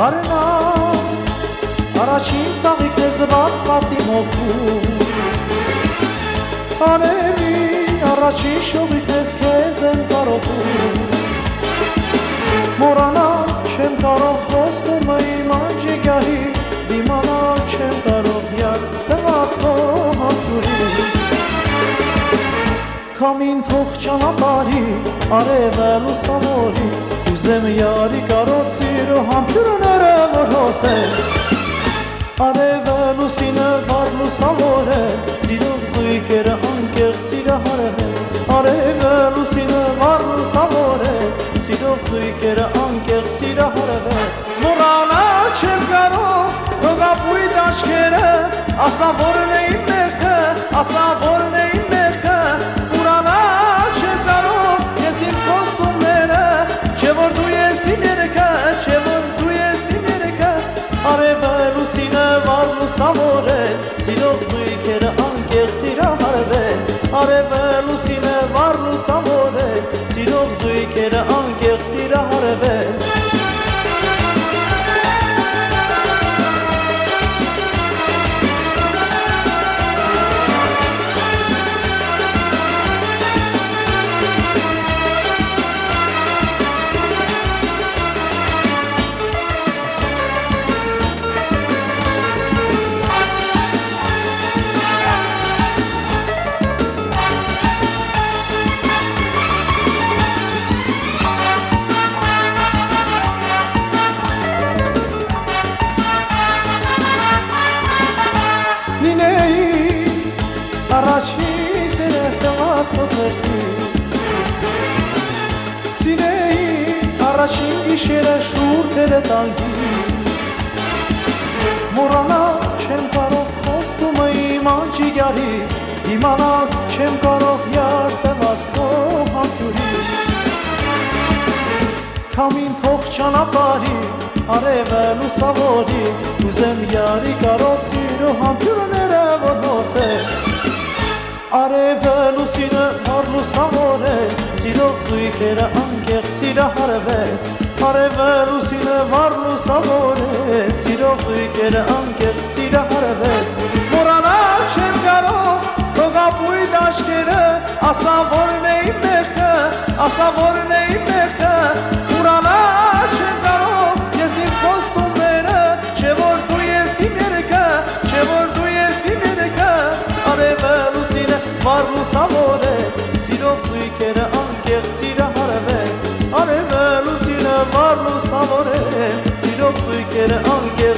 Արենա առաջին սաղիքն ես բացվածի մոքում Անեմի առաջին շողիքն ես քեզ եմ կարողում Մորանալ չեմ կարող խոստումը իմ անջիգահի Դիմանալ չեմ կարող յար տված քո համբուրի Քամին թող ճանապարհի արևը լուսավորի Ուզեմ յարի կարոցիր ու համբուրները որ հոսեն Արևը լուսինը վար լուսավոր է Սիրող զույգերը անկեղ սիրահարև է Արևը լուսինը վար լուսավոր է Սիրող զույգերը անկեղ սիրահարև է Մոռանալ չեմ կարող հողապույտ աչքերը Ասա որն է իմ մեղքը, ասա որն է իմ մեղքը Մոռանալ չեմ կարող ես իմ խոստումները Չէ որ դու ես իմ երեքը, չէ որ դու ես իմ երեքը Արևը լուսինը վար լուսավոր է Սիրող զույգերը անկեղ սիրահարև է Արևը լուսինը վար լուսավոր է Սիրող զույգերը անկեղ սիրահարև է Առաջի սերեղ տված մոսերտի Սիրեի առաջին գիշերը շուրթերը տանգի Մոռանալ չեմ կարող խոստումը իմ անջիգարի Իմանալ չեմ կարող յար տված քո համբուրի Քամին թող ճանապարհի արևը լուսավորի Ուզեմ յարի կարոցիր ու համբուրները որ հոսեն Արևը լուսինը վար լուսավոր է Սիրող զույգերը անկեղ սիրահարև է Արևը լուսինը վար լուսավոր է Սիրող զույգերը անկեղ սիրահարև է Մոռանալ չեմ կարող հողապույտ աչքերը Ասա որն է իմ մեղքը, ասա որն է իմ մեղքը Մոռանալ չեմ կարող ես իմ խոստումները Չէ որ դու ես իմ երեքը, չէ որ դու ես իմ երեքը Արևը լուսինը վար լուսավոր է Սիրող զույգերը անկեղ սիրահարև է Արևը լուսինը վար լուսավոր է Սիրող զույգերը անկեղ